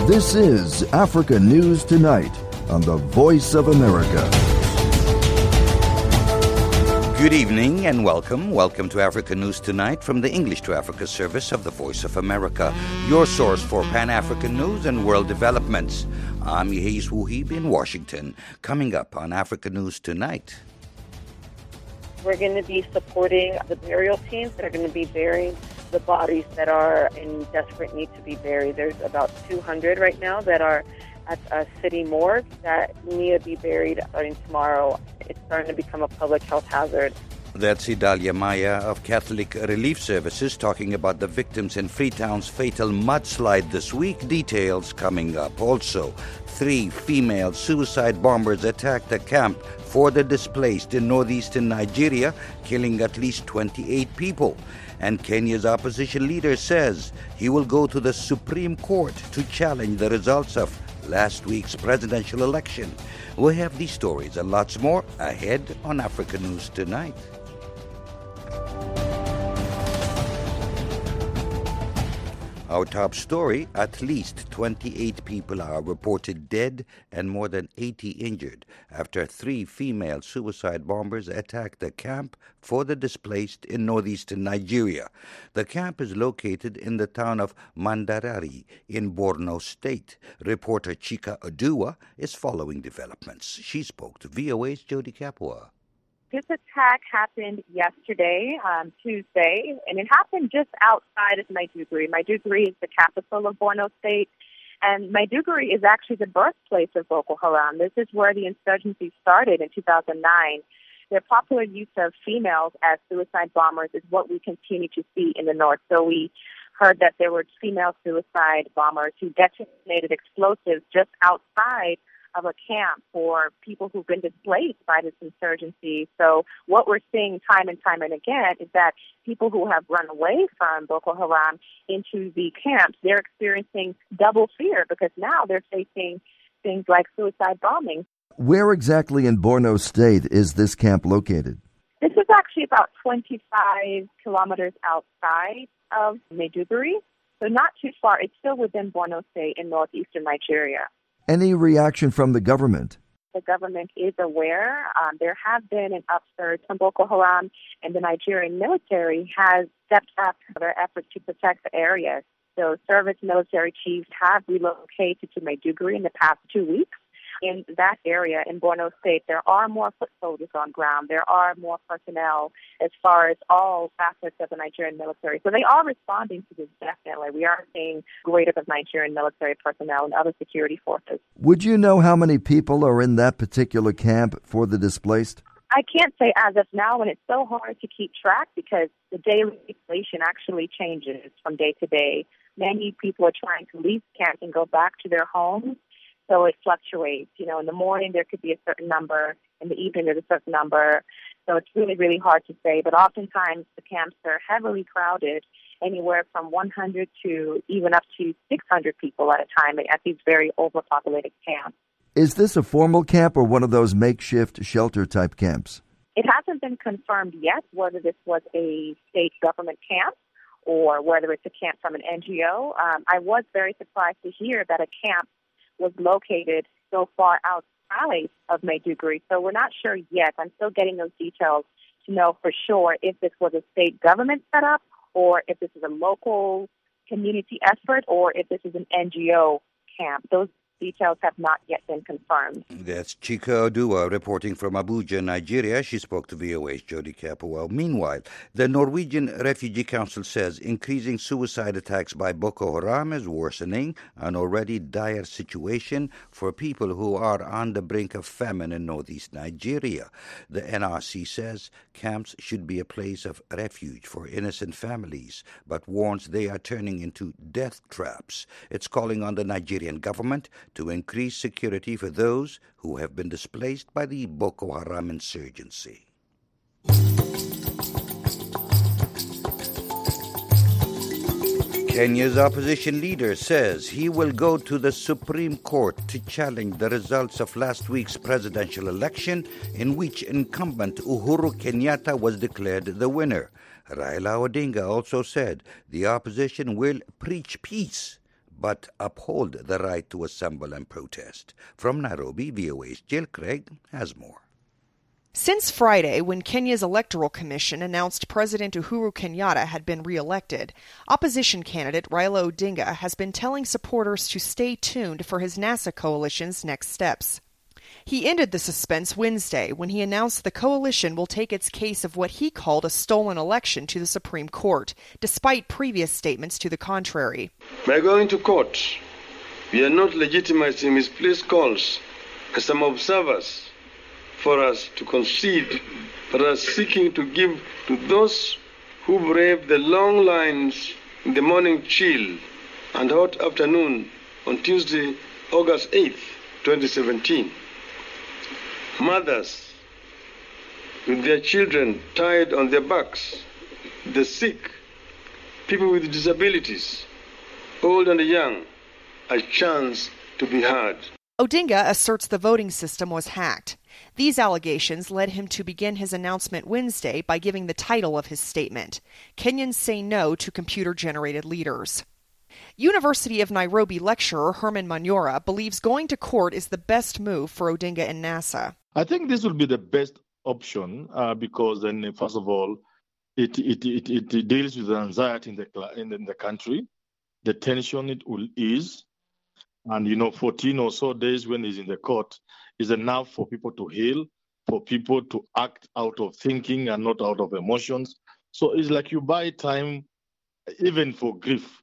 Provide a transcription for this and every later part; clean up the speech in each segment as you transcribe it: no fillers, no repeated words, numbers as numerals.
This is Africa News Tonight on the Voice of America. Good evening and welcome. Welcome to Africa News Tonight from the English to Africa service of the Voice of America, your source for Pan-African news and world developments. I'm Yehis Wuhib in Washington. Coming up on Africa News Tonight. We're going to be supporting the burial teams that are going to be burying the bodies that are in desperate need to be buried. There's about 200 right now that are at a city morgue that need to be buried starting tomorrow. It's starting to become a public health hazard. That's Idalia Maya of Catholic Relief Services talking about the victims in Freetown's fatal mudslide this week. Details coming up. Also, 3 female suicide bombers attacked a camp for the displaced in northeastern Nigeria, killing at least 28 people. And Kenya's opposition leader says he will go to the Supreme Court to challenge the results of last week's presidential election. We have these stories and lots more ahead on Africa News Tonight. Our top story, at least 28 people are reported dead and more than 80 injured after 3 female suicide bombers attacked a camp for the displaced in northeastern Nigeria. The camp is located in the town of Mandarari in Borno State. Reporter Chika Oduwa is following developments. She spoke to VOA's Jody Kapua. This attack happened yesterday, Tuesday, and it happened just outside of Maiduguri. Maiduguri is the capital of Borno State, and Maiduguri is actually the birthplace of Boko Haram. This is where the insurgency started in 2009. Their popular use of females as suicide bombers is what we continue to see in the north. So we heard that there were female suicide bombers who detonated explosives just outside of a camp for people who've been displaced by this insurgency. So what we're seeing time and time and again is that people who have run away from Boko Haram into the camps, they're experiencing double fear because now they're facing things like suicide bombing. Where exactly in Borno State is this camp located? This is actually about 25 kilometers outside of Maiduguri, so not too far. It's still within Borno State in northeastern Nigeria. Any reaction from the government? The government is aware. There have been an upsurge from Boko Haram, and the Nigerian military has stepped up their efforts to protect the area. So service military chiefs have relocated to Maiduguri in the past 2 weeks. In that area, in Borno State, there are more foot soldiers on ground. There are more personnel as far as all facets of the Nigerian military. So they are responding to this, definitely. We are seeing greater of Nigerian military personnel and other security forces. Would you know how many people are in that particular camp for the displaced? I can't say as of now, and it's so hard to keep track because the daily population actually changes from day to day. Many people are trying to leave camp and go back to their homes. So it fluctuates. You know, in the morning there could be a certain number. In the evening there's a certain number. So it's really, really hard to say. But oftentimes the camps are heavily crowded, anywhere from 100 to even up to 600 people at a time at these very overpopulated camps. Is this a formal camp or one of those makeshift shelter-type camps? It hasn't been confirmed yet whether this was a state government camp or whether it's a camp from an NGO. I was very surprised to hear that a camp was located so far outside of Maiduguri. So we're not sure yet. I'm still getting those details to know for sure if this was a state government setup or if this is a local community effort or if this is an NGO camp. Those details have not yet been confirmed. That's Chika Oduwa reporting from Abuja, Nigeria. She spoke to VOA's Jody Kapua. Meanwhile, the Norwegian Refugee Council says increasing suicide attacks by Boko Haram is worsening an already dire situation for people who are on the brink of famine in northeast Nigeria. The NRC says camps should be a place of refuge for innocent families, but warns they are turning into death traps. It's calling on the Nigerian government to increase security for those who have been displaced by the Boko Haram insurgency. Kenya's opposition leader says he will go to the Supreme Court to challenge the results of last week's presidential election, in which incumbent Uhuru Kenyatta was declared the winner. Raila Odinga also said the opposition will preach peace, but uphold the right to assemble and protest. From Nairobi, VOA's Jill Craig has more. Since Friday, when Kenya's Electoral Commission announced President Uhuru Kenyatta had been re-elected, opposition candidate Raila Odinga has been telling supporters to stay tuned for his NASA coalition's next steps. He ended the suspense Wednesday when he announced the coalition will take its case of what he called a stolen election to the Supreme Court, despite previous statements to the contrary. By going to court, we are not legitimizing misplaced calls as some observers for us to concede, but are seeking to give to those who brave the long lines in the morning chill and hot afternoon on Tuesday, August 8th, 2017. Mothers with their children tied on their backs, the sick, people with disabilities, old and young, a chance to be heard. Odinga asserts the voting system was hacked. These allegations led him to begin his announcement Wednesday by giving the title of his statement, Kenyans Say No to Computer-Generated Leaders. University of Nairobi lecturer Herman Manyora believes going to court is the best move for Odinga and NASA. I think this will be the best option because then, first of all, it deals with the anxiety in the country, the tension it will ease, and 14 or so days when he's in the court is enough for people to heal, for people to act out of thinking and not out of emotions. So it's like you buy time, even for grief,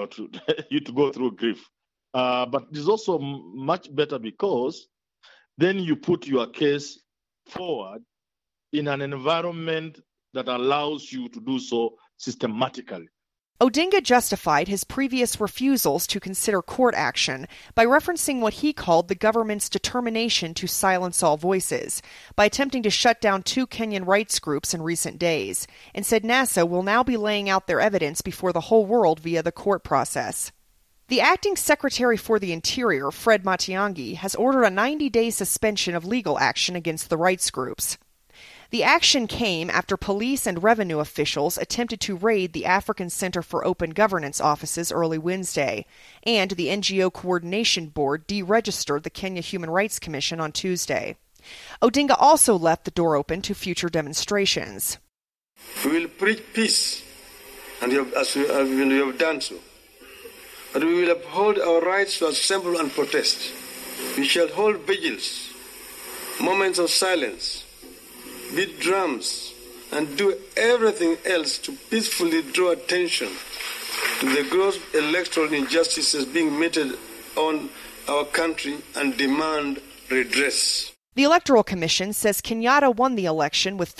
to go through grief. But it's also much better because then you put your case forward in an environment that allows you to do so systematically. Odinga justified his previous refusals to consider court action by referencing what he called the government's determination to silence all voices, by attempting to shut down 2 Kenyan rights groups in recent days, and said NASA will now be laying out their evidence before the whole world via the court process. The acting Secretary for the Interior, Fred Matiang'i, has ordered a 90-day suspension of legal action against the rights groups. The action came after police and revenue officials attempted to raid the African Center for Open Governance offices early Wednesday, and the NGO Coordination Board deregistered the Kenya Human Rights Commission on Tuesday. Odinga also left the door open to future demonstrations. We will preach peace, and as we have done so. But we will uphold our rights to assemble and protest. We shall hold vigils, moments of silence, beat drums, and do everything else to peacefully draw attention to the gross electoral injustices being meted on our country and demand redress. The Electoral Commission says Kenyatta won the election with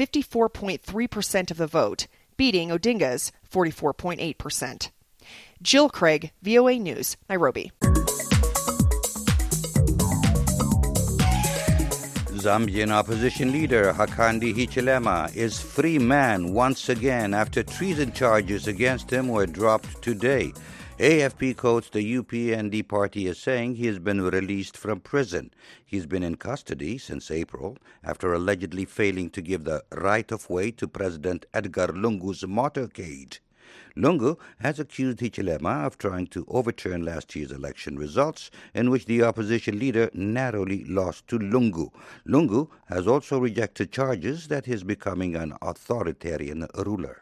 54.3% of the vote, beating Odinga's 44.8%. Jill Craig, VOA News, Nairobi. Zambian opposition leader Hakainde Hichilema is free man once again after treason charges against him were dropped today. AFP quotes the UPND party as saying he has been released from prison. He's been in custody since April after allegedly failing to give the right-of-way to President Edgar Lungu's motorcade. Lungu has accused Hichilema of trying to overturn last year's election results, in which the opposition leader narrowly lost to Lungu. Lungu has also rejected charges that he is becoming an authoritarian ruler.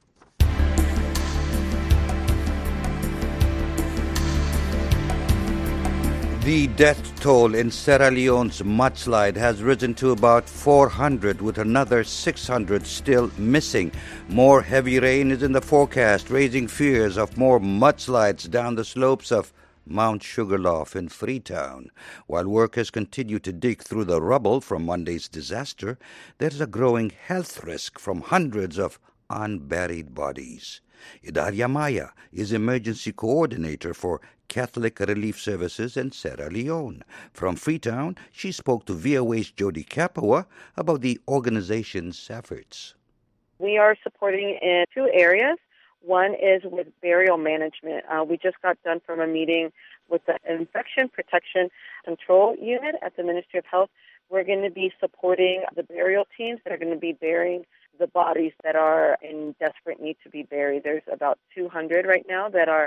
The death toll in Sierra Leone's mudslide has risen to about 400, with another 600 still missing. More heavy rain is in the forecast, raising fears of more mudslides down the slopes of Mount Sugarloaf in Freetown. While workers continue to dig through the rubble from Monday's disaster, there's a growing health risk from hundreds of unburied bodies. Idalia Maya is emergency coordinator for Catholic Relief Services in Sierra Leone. From Freetown, she spoke to VOA's Jody Kapua about the organization's efforts. We are supporting in 2 areas. One is with burial management. We just got done from a meeting with the Infection Protection Control Unit at the Ministry of Health. We're going to be supporting the burial teams that are going to be burying the bodies that are in desperate need to be buried. There's about 200 right now that are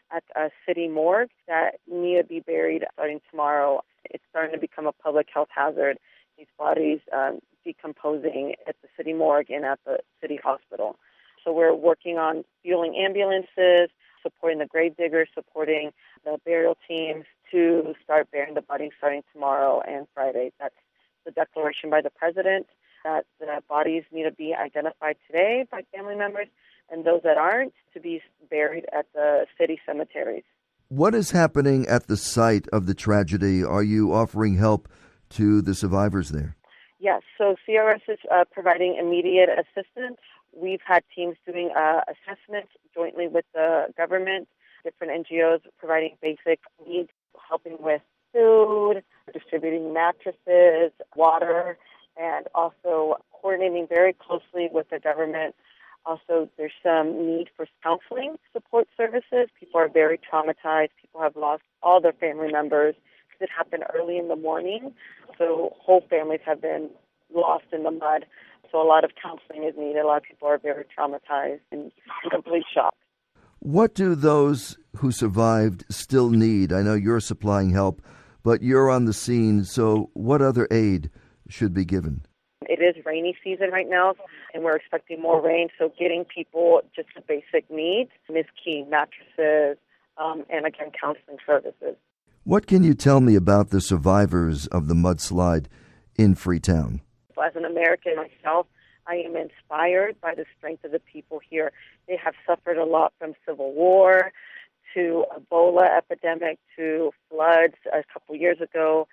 at a city morgue that need to be buried starting tomorrow. It's starting to become a public health hazard. These bodies decomposing at the city morgue and at the city hospital. So we're working on fueling ambulances, supporting the grave diggers, supporting the burial teams to start burying the bodies starting tomorrow and Friday. That's the declaration by the president that the bodies need to be identified today by family members, and those that aren't to be buried at the city cemeteries. What is happening at the site of the tragedy? Are you offering help to the survivors there? Yes, so CRS is providing immediate assistance. We've had teams doing assessments jointly with the government, different NGOs providing basic needs, helping with food, distributing mattresses, water, and also coordinating very closely with the government. Also, there's some need for counseling support services. People are very traumatized. People have lost all their family members. It happened early in the morning, so whole families have been lost in the mud. So a lot of counseling is needed. A lot of people are very traumatized and in complete shock. What do those who survived still need? I know you're supplying help, but you're on the scene, so what other aid should be given? It is rainy season right now, and we're expecting more rain, so getting people just the basic needs is key, mattresses, and again, counseling services. What can you tell me about the survivors of the mudslide in Freetown? As an American myself, I am inspired by the strength of the people here. They have suffered a lot from civil war, to Ebola epidemic, to floods a couple years ago,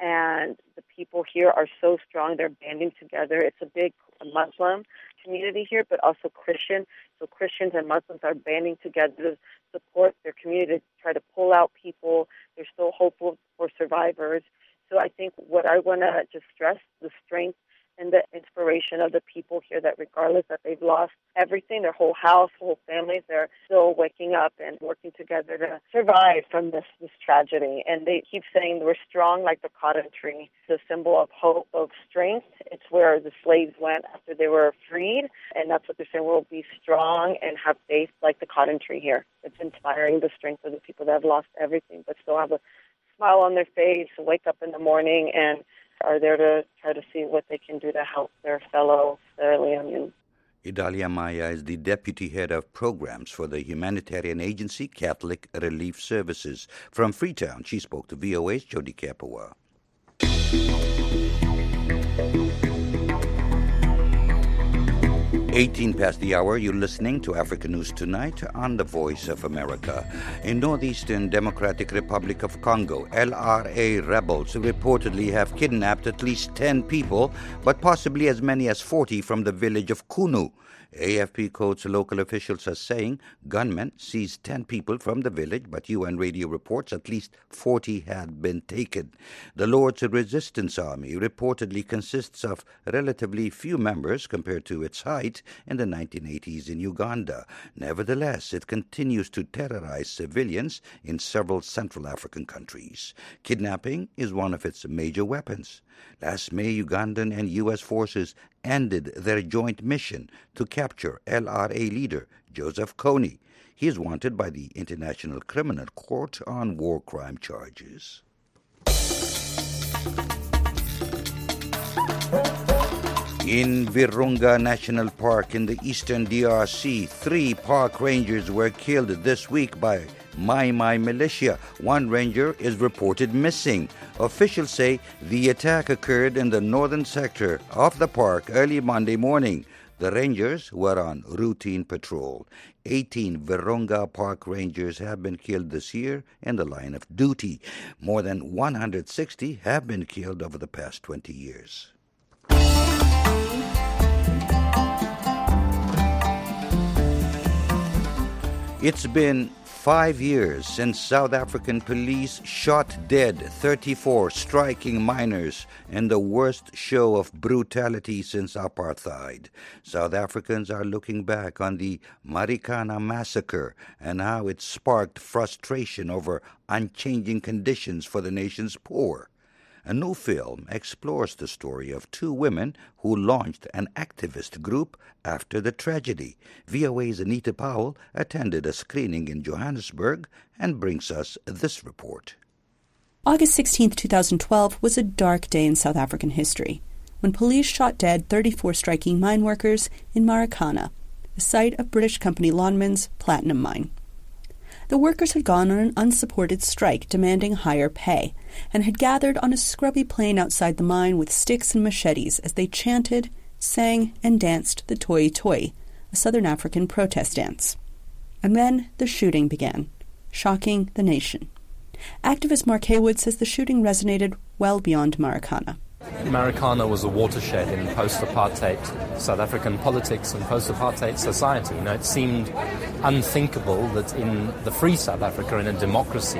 and the people here are so strong. They're banding together. It's a big Muslim community here, but also Christian. So Christians and Muslims are banding together to support their community, to try to pull out people. They're so hopeful for survivors. So I think what I want to just stress, the strength and the inspiration of the people here, that regardless that they've lost everything, their whole house, whole families, they're still waking up and working together to survive from this tragedy. And they keep saying we're strong like the cotton tree, the symbol of hope, of strength. It's where the slaves went after they were freed, and that's what they're saying. We'll be strong and have faith like the cotton tree here. It's inspiring the strength of the people that have lost everything but still have a smile on their face, wake up in the morning, and are there to try to see what they can do to help their fellow Sierra Leoneans. Idalia Maya is the deputy head of programs for the humanitarian agency Catholic Relief Services. From Freetown, she spoke to VOA's Jody Kapawa. 18 past the hour, you're listening to Africa News Tonight on the Voice of America. In northeastern Democratic Republic of Congo, LRA rebels reportedly have kidnapped at least 10 people, but possibly as many as 40 from the village of Kunu. AFP quotes local officials as saying gunmen seized 10 people from the village, but UN radio reports at least 40 had been taken. The Lord's Resistance Army reportedly consists of relatively few members compared to its height in the 1980s in Uganda. Nevertheless, it continues to terrorize civilians in several Central African countries. Kidnapping is one of its major weapons. Last May, Ugandan and U.S. forces ended their joint mission to capture LRA leader Joseph Kony. He is wanted by the International Criminal Court on war crime charges. In Virunga National Park in the eastern DRC, 3 park rangers were killed this week by Mai Mai militia. 1 ranger is reported missing. Officials say the attack occurred in the northern sector of the park early Monday morning. The rangers were on routine patrol. 18 Virunga Park rangers have been killed this year in the line of duty. More than 160 have been killed over the past 20 years. It's been 5 years since South African police shot dead 34 striking miners in the worst show of brutality since apartheid. South Africans are looking back on the Marikana massacre and how it sparked frustration over unchanging conditions for the nation's poor. A new film explores the story of two women who launched an activist group after the tragedy. VOA's Anita Powell attended a screening in Johannesburg and brings us this report. August 16, 2012 was a dark day in South African history when police shot dead 34 striking mine workers in Marikana, the site of British company Lonmin's platinum mine. The workers had gone on an unsupported strike demanding higher pay and had gathered on a scrubby plain outside the mine with sticks and machetes as they chanted, sang, and danced the Toi Toi, a Southern African protest dance. And then the shooting began, shocking the nation. Activist Mark Haywood says the shooting resonated well beyond Marikana. Marikana was a watershed in post-apartheid South African politics and post-apartheid society. It seemed unthinkable that in the free South Africa, in a democracy,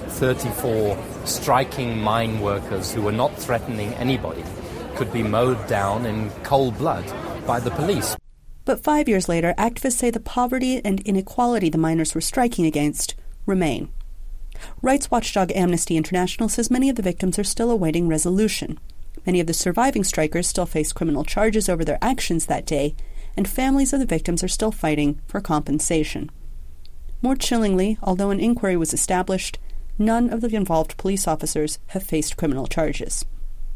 34 striking mine workers who were not threatening anybody could be mowed down in cold blood by the police. But 5 years later, activists say the poverty and inequality the miners were striking against remain. Rights watchdog Amnesty International says many of the victims are still awaiting resolution. Many of the surviving strikers still face criminal charges over their actions that day, and families of the victims are still fighting for compensation. More chillingly, although an inquiry was established, none of the involved police officers have faced criminal charges.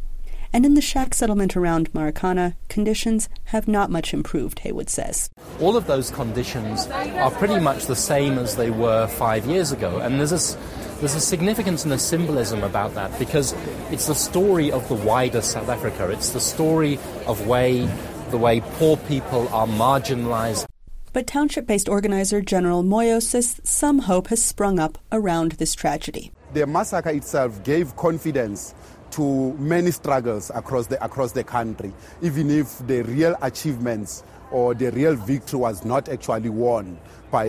And in the shack settlement around Marikana, conditions have not much improved, Haywood says. All of those conditions are pretty much the same as they were 5 years ago, and there's a significance and a symbolism about that because it's the story of the wider South Africa. It's the story of the way poor people are marginalized. But township-based organizer General Moyo says some hope has sprung up around this tragedy. The massacre itself gave confidence to many struggles across the country, even if the real achievements or the real victory was not actually won by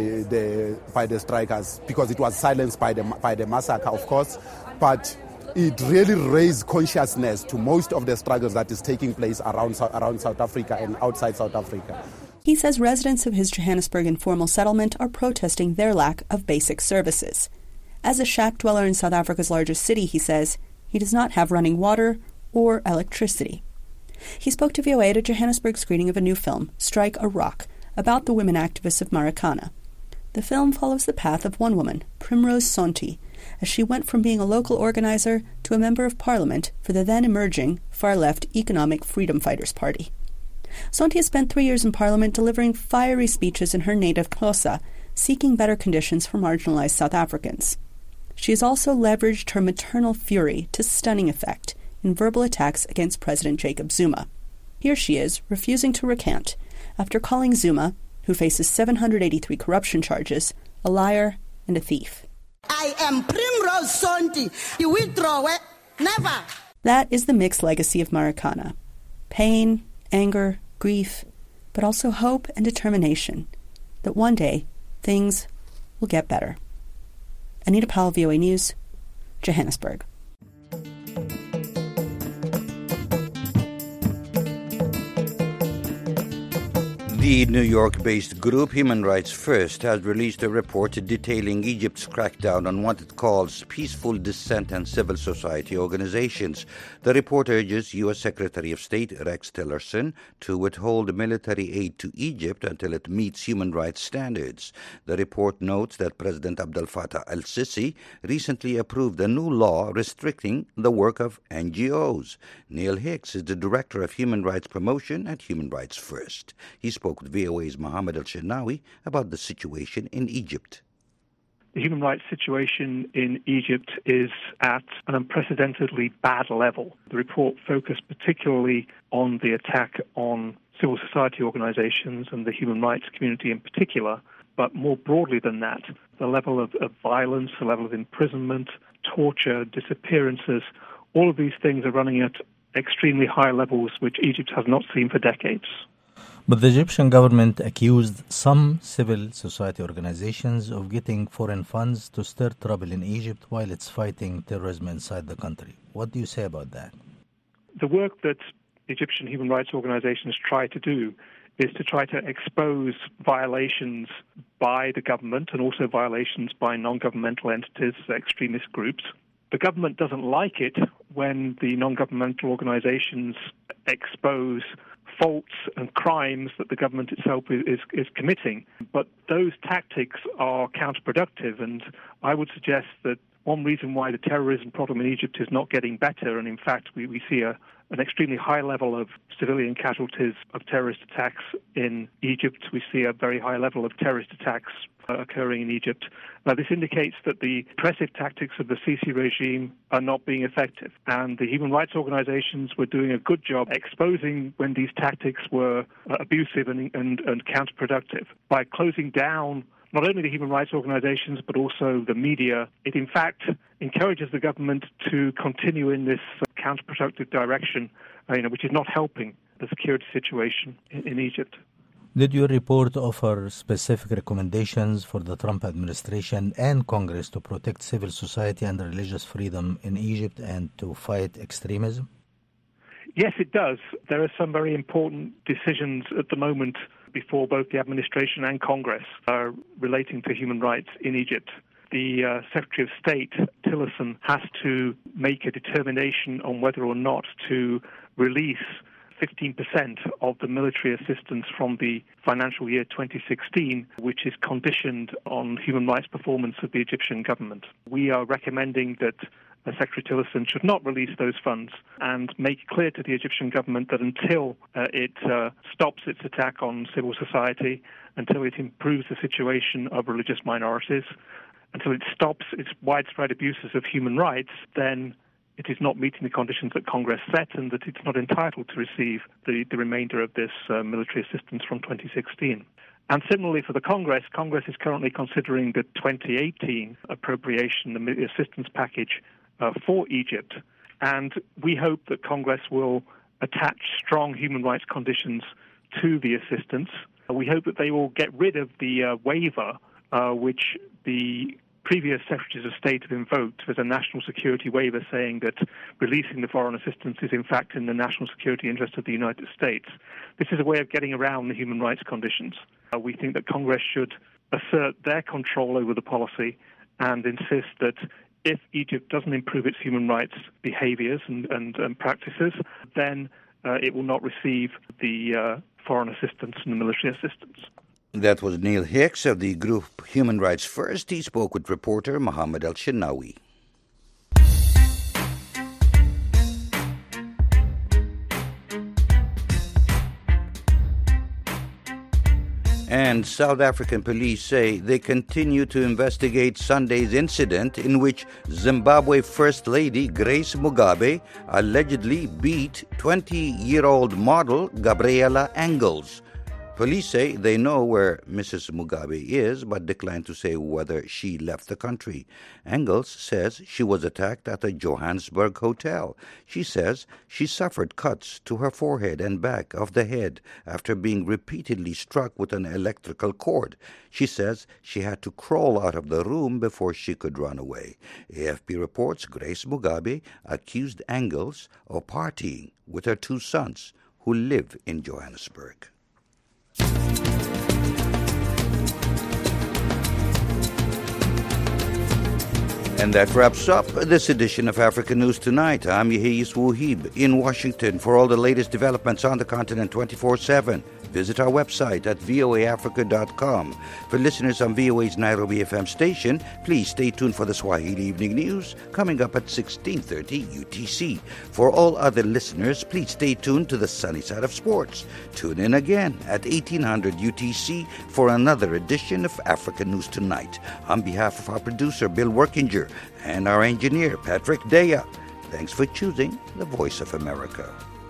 the strikers, because it was silenced by the massacre, of course. But it really raised consciousness to most of the struggles that is taking place around South Africa and outside South Africa. He says residents of his Johannesburg informal settlement are protesting their lack of basic services. As a shack dweller in South Africa's largest city, he says, he does not have running water or electricity. He spoke to VOA at a Johannesburg screening of a new film, Strike a Rock, about the women activists of Marikana. The film follows the path of one woman, Primrose Sonti, as she went from being a local organizer to a member of parliament for the then-emerging far-left Economic Freedom Fighters Party. Sonti has spent 3 years in parliament delivering fiery speeches in her native Xhosa, seeking better conditions for marginalized South Africans. She has also leveraged her maternal fury to stunning effect in verbal attacks against President Jacob Zuma. Here she is, refusing to recant, after calling Zuma, who faces 783 corruption charges, a liar and a thief. I am Primrose Sonti. You withdraw it? Never. That is the mixed legacy of Marikana. Pain, anger, grief, but also hope and determination that one day things will get better. Anita Powell, VOA News, Johannesburg. The New York-based group Human Rights First has released a report detailing Egypt's crackdown on what it calls peaceful dissent and civil society organizations. The report urges U.S. Secretary of State Rex Tillerson to withhold military aid to Egypt until it meets human rights standards. The report notes that President Abdel Fattah el-Sisi recently approved a new law restricting the work of NGOs. Neil Hicks is the Director of Human Rights Promotion at Human Rights First. He spoke with VOA's Mohammed El-Shenawi about the situation in Egypt. The human rights situation in Egypt is at an unprecedentedly bad level. The report focused particularly on the attack on civil society organizations and the human rights community in particular, but more broadly than that, the level of violence, the level of imprisonment, torture, disappearances, all of these things are running at extremely high levels which Egypt has not seen for decades. But the Egyptian government accused some civil society organizations of getting foreign funds to stir trouble in Egypt while it's fighting terrorism inside the country. What do you say about that? The work that Egyptian human rights organizations try to do is to try to expose violations by the government and also violations by non-governmental entities, extremist groups. The government doesn't like it when the non-governmental organizations expose faults and crimes that the government itself is committing. But those tactics are counterproductive, and I would suggest that one reason why the terrorism problem in Egypt is not getting better, and in fact we see an extremely high level of civilian casualties of terrorist attacks in Egypt. We see a very high level of terrorist attacks occurring in Egypt. Now, this indicates that the oppressive tactics of the Sisi regime are not being effective, and the human rights organizations were doing a good job exposing when these tactics were abusive and counterproductive. By closing down not only the human rights organizations but also the media, it in fact encourages the government to continue in this counterproductive direction, which is not helping the security situation in Egypt. Did your report offer specific recommendations for the Trump administration and Congress to protect civil society and religious freedom in Egypt and to fight extremism? Yes, it does. There are some very important decisions at the moment before both the administration and Congress relating to human rights in Egypt. The Secretary of State, Tillerson, has to make a determination on whether or not to release 15% of the military assistance from the financial year 2016, which is conditioned on human rights performance of the Egyptian government. We are recommending that Secretary Tillerson should not release those funds and make clear to the Egyptian government that until it stops its attack on civil society, until it improves the situation of religious minorities, until it stops its widespread abuses of human rights, then it is not meeting the conditions that Congress set and that it's not entitled to receive the remainder of this military assistance from 2016. And similarly for the Congress is currently considering the 2018 appropriation, the assistance package for Egypt. And we hope that Congress will attach strong human rights conditions to the assistance. We hope that they will get rid of the waiver which the previous Secretaries of State have invoked as a national security waiver, saying that releasing the foreign assistance is in fact in the national security interest of the United States. This is a way of getting around the human rights conditions. We think that Congress should assert their control over the policy and insist that if Egypt doesn't improve its human rights behaviors and practices, then it will not receive the foreign assistance and the military assistance. That was Neil Hicks of the group Human Rights First. He spoke with reporter Mohammed El-Shinawi. And South African police say they continue to investigate Sunday's incident in which Zimbabwe First Lady Grace Mugabe allegedly beat 20-year-old model Gabriela Engels. Police say they know where Mrs. Mugabe is, but decline to say whether she left the country. Engels says she was attacked at a Johannesburg hotel. She says she suffered cuts to her forehead and back of the head after being repeatedly struck with an electrical cord. She says she had to crawl out of the room before she could run away. AFP reports Grace Mugabe accused Engels of partying with her two sons who live in Johannesburg. And that wraps up this edition of Africa News Tonight. I'm Yehiyis Wuhib in Washington. For all the latest developments on the continent 24/7, visit our website at voaafrica.com. For listeners on VOA's Nairobi FM station, please stay tuned for the Swahili Evening News coming up at 16:30 UTC. For all other listeners, please stay tuned to the sunny side of sports. Tune in again at 1800 UTC for another edition of Africa News Tonight. On behalf of our producer, Bill Workinger, and our engineer, Patrick Dea, thanks for choosing the Voice of America.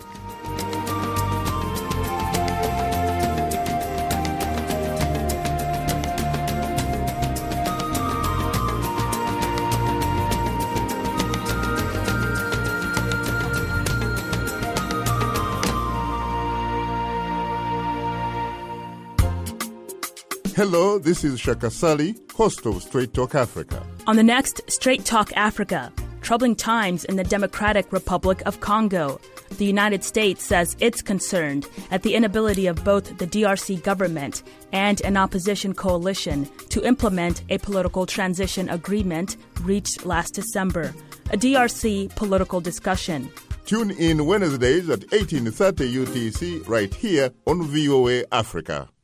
Hello, this is Shaka Sali, host of Straight Talk Africa. On the next Straight Talk Africa, troubling times in the Democratic Republic of Congo. The United States says it's concerned at the inability of both the DRC government and an opposition coalition to implement a political transition agreement reached last December. A DRC political discussion. Tune in Wednesdays at 18:30 UTC right here on VOA Africa.